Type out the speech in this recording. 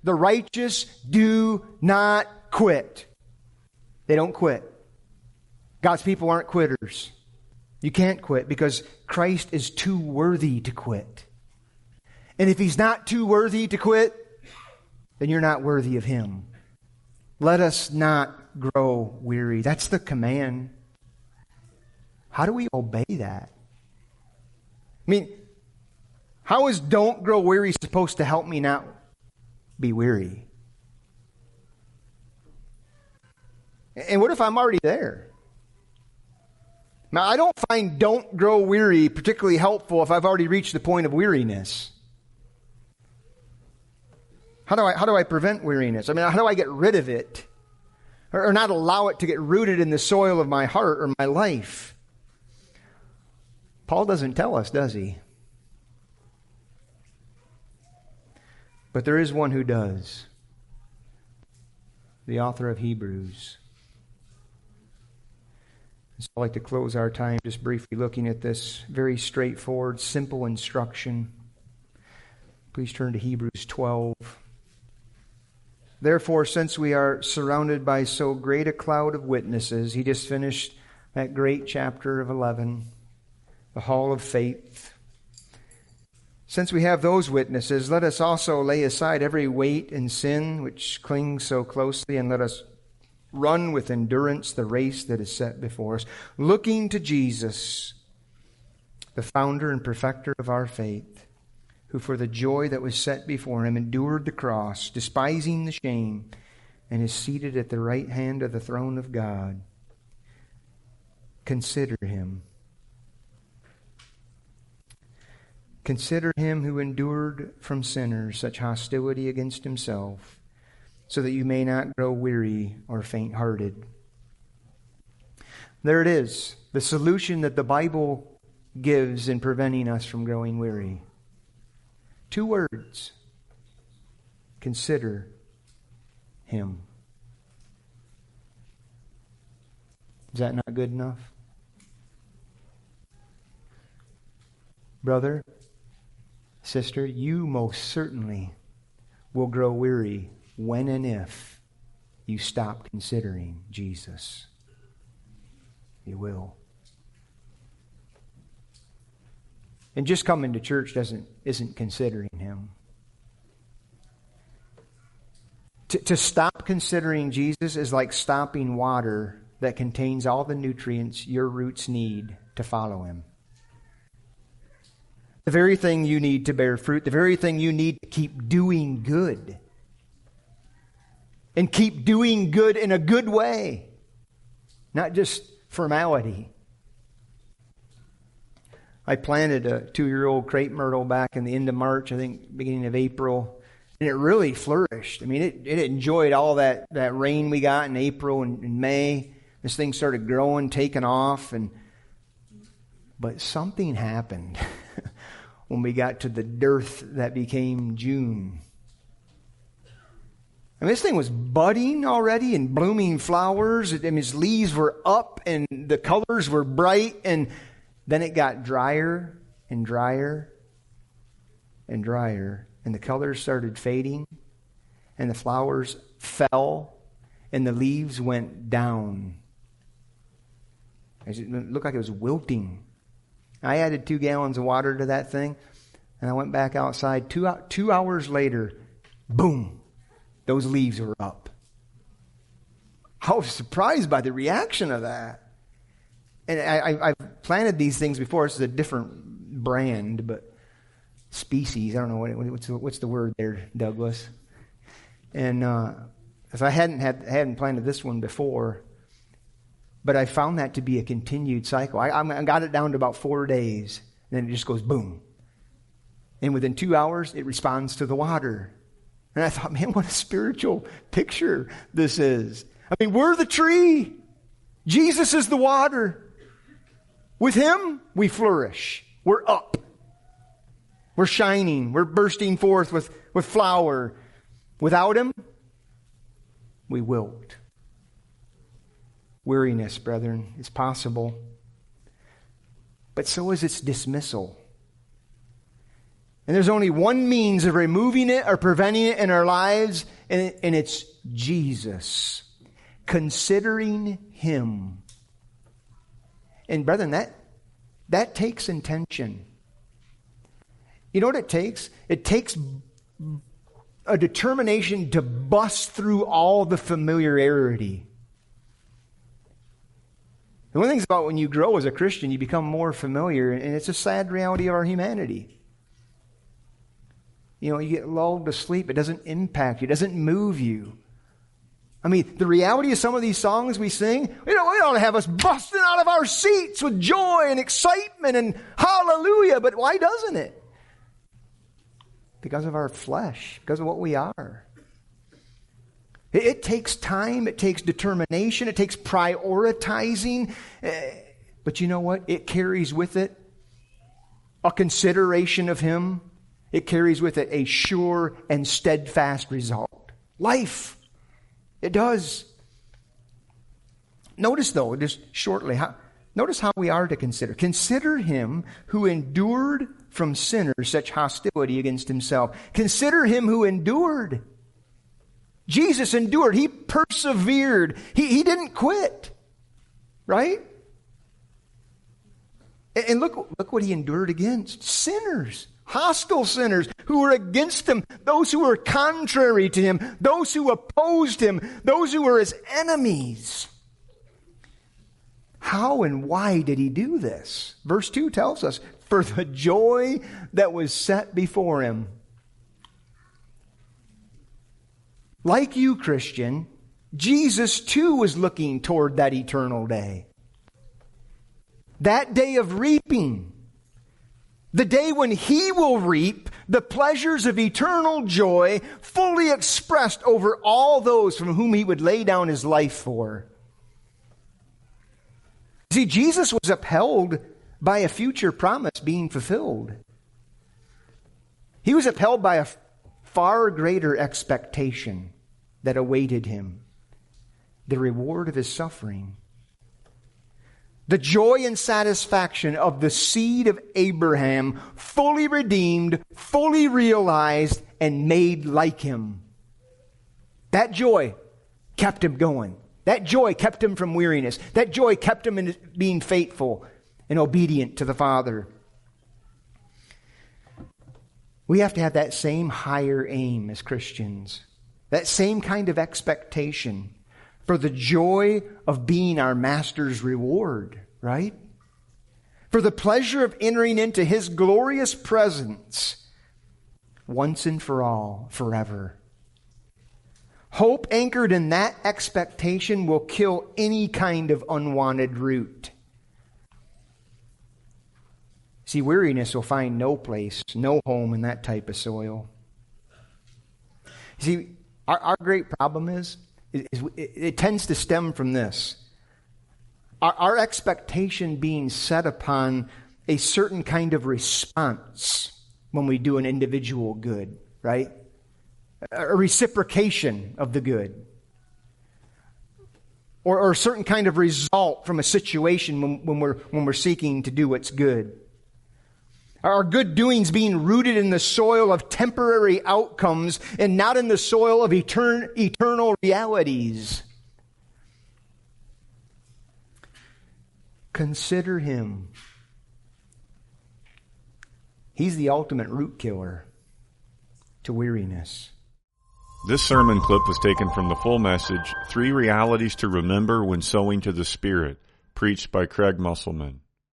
The righteous do not quit. They don't quit. God's people aren't quitters. You can't quit because Christ is too worthy to quit. And if He's not too worthy to quit, then you're not worthy of Him. Let us not grow weary. That's the command. How do we obey that? I mean, how is don't grow weary supposed to help me not be weary? And what if I'm already there? Now, I don't find don't grow weary particularly helpful if I've already reached the point of weariness. How do I prevent weariness? I mean, how do I get rid of it? Or not allow it to get rooted in the soil of my heart or my life? Paul doesn't tell us, does he? But there is one who does. The author of Hebrews. So I'd like to close our time just briefly looking at this very straightforward, simple instruction. Please turn to Hebrews 12. Therefore, since we are surrounded by so great a cloud of witnesses, he just finished that great chapter of 11, the Hall of Faith. Since we have those witnesses, let us also lay aside every weight and sin which clings so closely, and let us run with endurance the race that is set before us, looking to Jesus, the founder and perfecter of our faith, who for the joy that was set before him endured the cross, despising the shame, and is seated at the right hand of the throne of God. Consider him. Consider him who endured from sinners such hostility against himself, so that you may not grow weary or faint-hearted. There it is, the solution that the Bible gives in preventing us from growing weary. 2 words. Consider him. Is that not good enough? Brother, sister, you most certainly will grow weary when and if you stop considering Jesus. You will. And just coming to church isn't considering him. To stop considering Jesus is like stopping water that contains all the nutrients your roots need to follow him. The very thing you need to bear fruit, the very thing you need to keep doing good. And keep doing good in a good way. Not just formality. I planted a 2-year-old crepe myrtle back in the end of March, I think beginning of April. And it really flourished. I mean, it enjoyed all that rain we got in April and May. This thing started growing, taking off. But something happened when we got to the dearth that became June. I mean, this thing was budding already and blooming flowers. And its leaves were up and the colors were bright. And then it got drier and drier and drier. And the colors started fading. And the flowers fell. And the leaves went down. It looked like it was wilting. I added 2 gallons of water to that thing. And I went back outside. 2 hours later, boom. Those leaves were up. I was surprised by the reaction of that. And I've planted these things before. This is a different brand, but species. I don't know what's the word there, Douglas. And as I hadn't planted this one before, but I found that to be a continued cycle. I got it down to about 4 days, and then it just goes boom. And within 2 hours, it responds to the water. And I thought, man, what a spiritual picture this is. I mean, we're the tree. Jesus is the water. With him, we flourish. We're up. We're shining. We're bursting forth with flower. Without him, we wilt. Weariness, brethren, is possible. But so is its dismissal. And there's only one means of removing it or preventing it in our lives, and it's Jesus. Considering Him. And brethren, that takes intention. You know what it takes? It takes a determination to bust through all the familiarity. And one of the things about when you grow as a Christian, you become more familiar, and it's a sad reality of our humanity. You know, you get lulled to sleep. It doesn't impact you. It doesn't move you. I mean, the reality of some of these songs we sing, we don't have us busting out of our seats with joy and excitement and hallelujah, but why doesn't it? Because of our flesh, because of what we are. It takes time, it takes determination, it takes prioritizing, but you know what? It carries with it a consideration of Him. It carries with it a sure and steadfast result. Life. It does. Notice though, just shortly, notice how we are to consider. Consider Him who endured from sinners such hostility against Himself. Consider Him who endured. Jesus endured. He persevered. He didn't quit. Right? And look what He endured against. Sinners. Hostile sinners who were against Him, those who were contrary to Him, those who opposed Him, those who were His enemies. How and why did He do this? Verse 2 tells us, for the joy that was set before Him. Like you, Christian, Jesus too was looking toward that eternal day. That day of reaping. The day when He will reap the pleasures of eternal joy fully expressed over all those from whom He would lay down His life for. See, Jesus was upheld by a future promise being fulfilled. He was upheld by a far greater expectation that awaited Him. The reward of His suffering. The joy and satisfaction of the seed of Abraham, fully redeemed, fully realized, and made like Him. That joy kept Him going. That joy kept Him from weariness. That joy kept Him in being faithful and obedient to the Father. We have to have that same higher aim as Christians. That same kind of expectation for the joy of being our Master's reward, right? For the pleasure of entering into His glorious presence once and for all, forever. Hope anchored in that expectation will kill any kind of unwanted root. See, weariness will find no place, no home in that type of soil. See, our great problem is it tends to stem from this. Our expectation being set upon a certain kind of response when we do an individual good, right? A reciprocation of the good. Or a certain kind of result from a situation when we're seeking to do what's good. Our good doings being rooted in the soil of temporary outcomes and not in the soil of eternal realities. Consider Him. He's the ultimate root killer to weariness. This sermon clip was taken from the full message, 3 Realities to Remember When Sowing to the Spirit, preached by Craig Musselman.